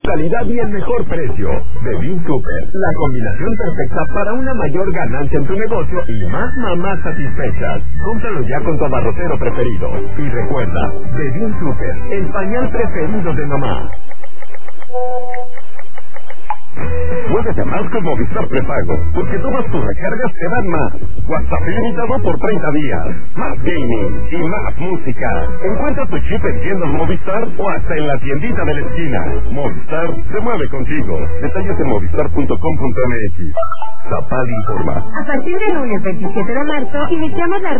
Calidad y el mejor precio. Bevin Super, la combinación perfecta para una mayor ganancia en tu negocio y más mamás satisfechas. Cómpralo ya con tu abarrotero preferido. Y recuerda, Bevin Super, el pañal preferido de mamá. Muévete más con Movistar Prepago, porque todas tus recargas te dan más. WhatsApp ilimitado por 30 días. Más gaming y más música. Encuentra tu chip en tiendas Movistar o hasta en la tiendita de la esquina. Movistar se mueve contigo. Detalles en movistar.com.mx. Zapal informa. A partir del lunes 27 de marzo, iniciamos la